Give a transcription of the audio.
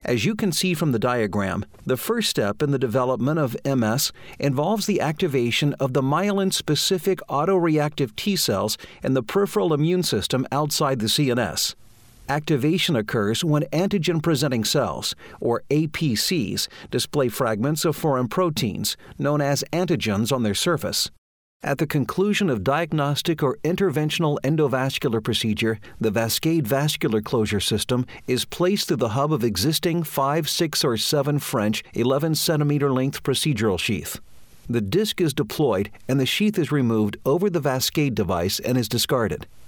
As you can see from the diagram, the first step in the development of MS involves the activation of the myelin-specific autoreactive T cells in the peripheral immune system outside the CNS. Activation occurs when antigen-presenting cells, or APCs, display fragments of foreign proteins, known as antigens, on their surface. At the conclusion of diagnostic or interventional endovascular procedure, the Vascade vascular closure system is placed through the hub of existing 5, 6, or 7 French 11-centimeter length procedural sheath. The disc is deployed and the sheath is removed over the Vascade device and is discarded.